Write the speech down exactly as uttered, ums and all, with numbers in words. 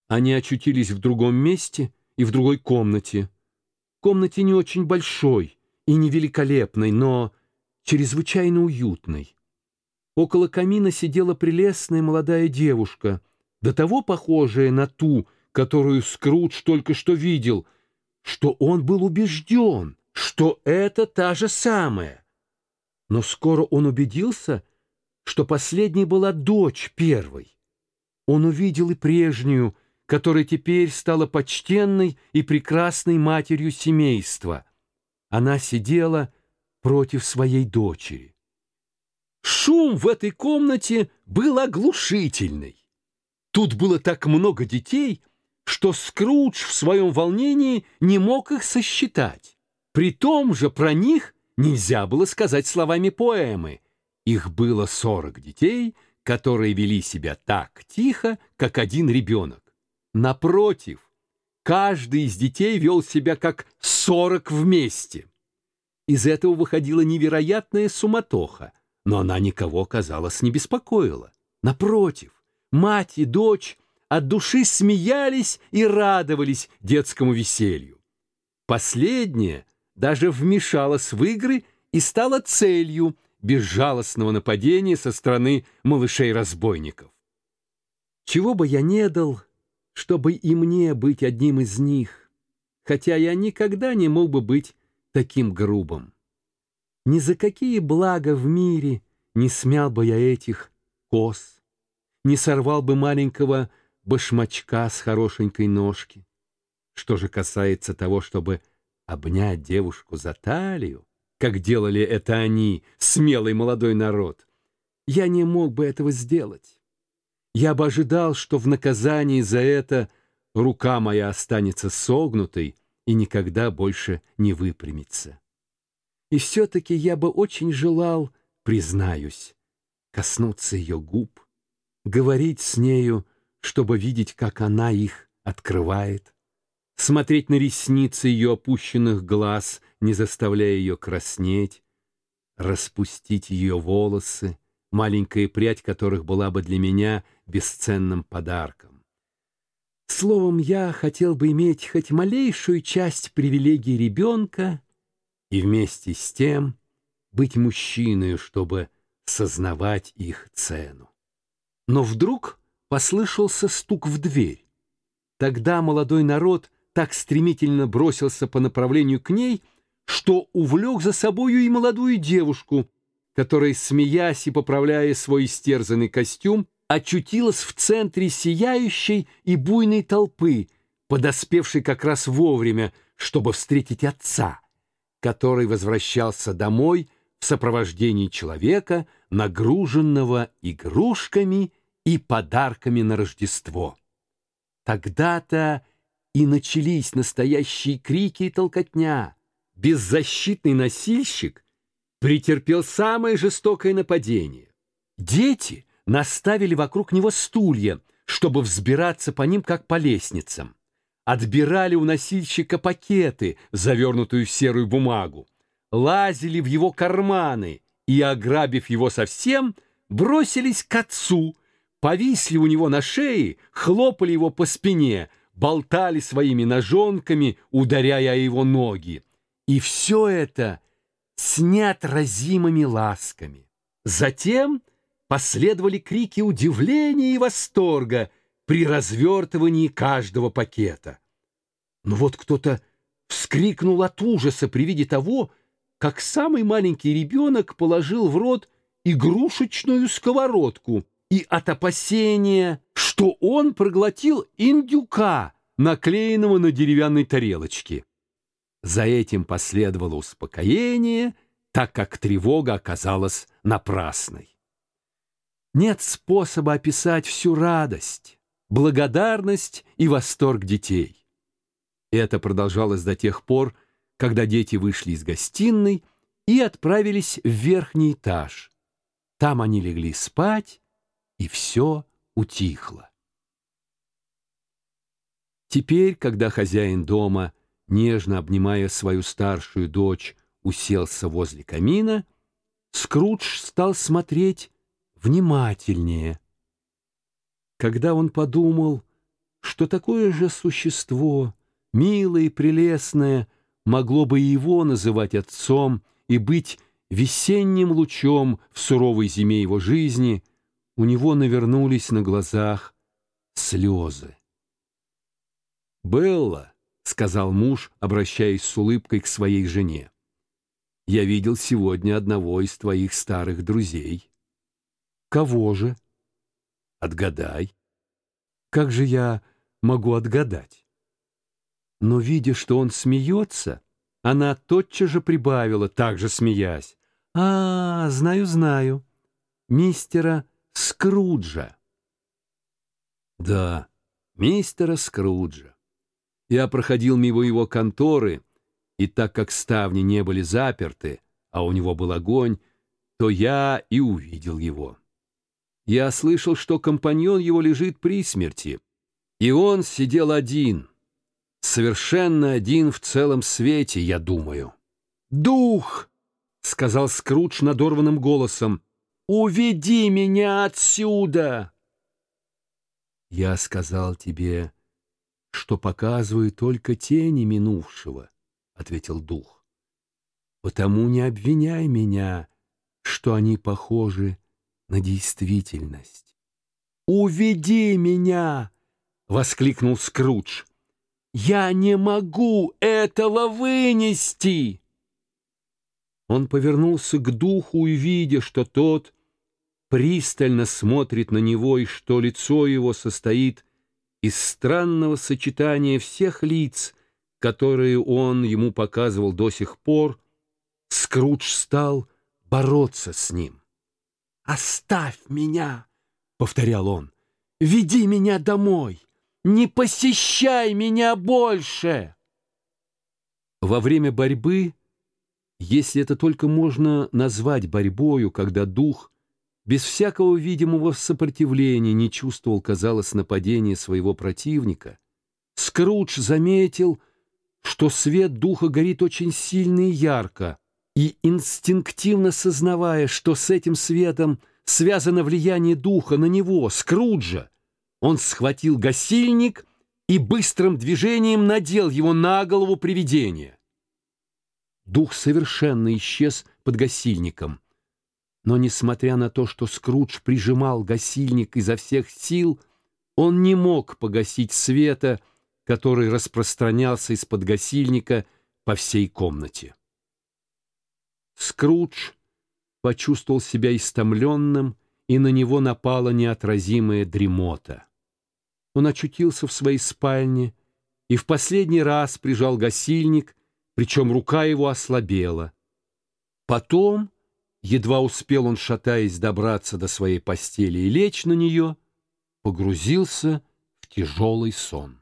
Они очутились в другом месте и в другой комнате. Комнате не очень большой и не великолепной, но чрезвычайно уютной. Около камина сидела прелестная молодая девушка, до того похожая на ту, которую Скрудж только что видел, что он был убежден, что это та же самая. Но скоро он убедился, что последней была дочь первой. Он увидел и прежнюю, которая теперь стала почтенной и прекрасной матерью семейства. Она сидела против своей дочери. Шум в этой комнате был оглушительный. Тут было так много детей, что Скрудж в своем волнении не мог их сосчитать. При том же про них нельзя было сказать словами поэмы. Их было сорок детей, которые вели себя так тихо, как один ребенок. Напротив, каждый из детей вел себя как сорок вместе. Из этого выходила невероятная суматоха, но она никого, казалось, не беспокоила. Напротив, мать и дочь от души смеялись и радовались детскому веселью. Последняя даже вмешалась в игры и стала целью безжалостного нападения со стороны малышей-разбойников. Чего бы я не дал, чтобы и мне быть одним из них, хотя я никогда не мог бы быть таким грубым. Ни за какие блага в мире не смял бы я этих коз, не сорвал бы маленького башмачка с хорошенькой ножки. Что же касается того, чтобы обнять девушку за талию, как делали это они, смелый молодой народ, я не мог бы этого сделать. Я бы ожидал, что в наказании за это рука моя останется согнутой и никогда больше не выпрямится. И все-таки я бы очень желал, признаюсь, коснуться ее губ, говорить с нею, чтобы видеть, как она их открывает, смотреть на ресницы ее опущенных глаз, не заставляя ее краснеть, распустить ее волосы, маленькая прядь которых была бы для меня бесценным подарком. Словом, я хотел бы иметь хоть малейшую часть привилегий ребенка и вместе с тем быть мужчиной, чтобы сознавать их цену. Но вдруг послышался стук в дверь. Тогда молодой народ так стремительно бросился по направлению к ней, что увлек за собою и молодую девушку, которая, смеясь и поправляя свой истерзанный костюм, очутилась в центре сияющей и буйной толпы, подоспевшей как раз вовремя, чтобы встретить отца, который возвращался домой в сопровождении человека, нагруженного игрушками и подарками на Рождество. Тогда-то и начались настоящие крики и толкотня. Беззащитный носильщик претерпел самое жестокое нападение. Дети наставили вокруг него стулья, чтобы взбираться по ним, как по лестницам. Отбирали у носильщика пакеты, завернутую в серую бумагу, лазили в его карманы и, ограбив его совсем, бросились к отцу, повисли у него на шее, хлопали его по спине, болтали своими ножонками, ударяя о его ноги. И все это с неотразимыми ласками. Затем последовали крики удивления и восторга при развертывании каждого пакета. Но вот кто-то вскрикнул от ужаса при виде того, как самый маленький ребенок положил в рот игрушечную сковородку, и от опасения, что он проглотил индюка, наклеенного на деревянной тарелочке. За этим последовало успокоение, так как тревога оказалась напрасной. Нет способа описать всю радость, благодарность и восторг детей. Это продолжалось до тех пор, когда дети вышли из гостиной и отправились в верхний этаж. Там они легли спать, и все утихло. Теперь, когда хозяин дома, нежно обнимая свою старшую дочь, уселся возле камина, Скрудж стал смотреть внимательнее. Когда он подумал, что такое же существо, милое и прелестное, могло бы и его называть отцом и быть весенним лучом в суровой зиме его жизни, у него навернулись на глазах слезы. «Белла», — сказал муж, обращаясь с улыбкой к своей жене, — «я видел сегодня одного из твоих старых друзей». «Кого же?» «Отгадай». «Как же я могу отгадать?» Но, видя, что он смеется, она тотчас же прибавила, также смеясь: «А, знаю, знаю, мистера Скруджа». «Да, мистера Скруджа. Я проходил мимо его конторы, и так как ставни не были заперты, а у него был огонь, то я и увидел его. Я слышал, что компаньон его лежит при смерти, и он сидел один, совершенно один в целом свете, я думаю». «Дух!» — сказал Скрудж надорванным голосом. «Уведи меня отсюда!» «Я сказал тебе, что показываю только тени минувшего», — ответил дух. «Потому не обвиняй меня, что они похожи на действительность». «Уведи меня!» — воскликнул Скрудж. «Я не могу этого вынести!» Он повернулся к духу и, видя, что тот пристально смотрит на него и что лицо его состоит из странного сочетания всех лиц, которые он ему показывал до сих пор, Скрудж стал бороться с ним. «Оставь меня!» — повторял он. «Веди меня домой! Не посещай меня больше!» Во время борьбы, если это только можно назвать борьбою, когда дух без всякого видимого сопротивления не чувствовал, казалось, нападения своего противника, Скрудж заметил, что свет духа горит очень сильно и ярко, и, инстинктивно сознавая, что с этим светом связано влияние духа на него, Скруджа, он схватил гасильник и быстрым движением надел его на голову привидения. Дух совершенно исчез под гасильником, но, несмотря на то, что Скрудж прижимал гасильник изо всех сил, он не мог погасить света, который распространялся из-под гасильника по всей комнате. Скрудж почувствовал себя истомленным, и на него напала неотразимая дремота. Он очутился в своей спальне и в последний раз прижал гасильник, причем рука его ослабела. Потом, едва успел он, шатаясь, добраться до своей постели и лечь на нее, погрузился в тяжелый сон.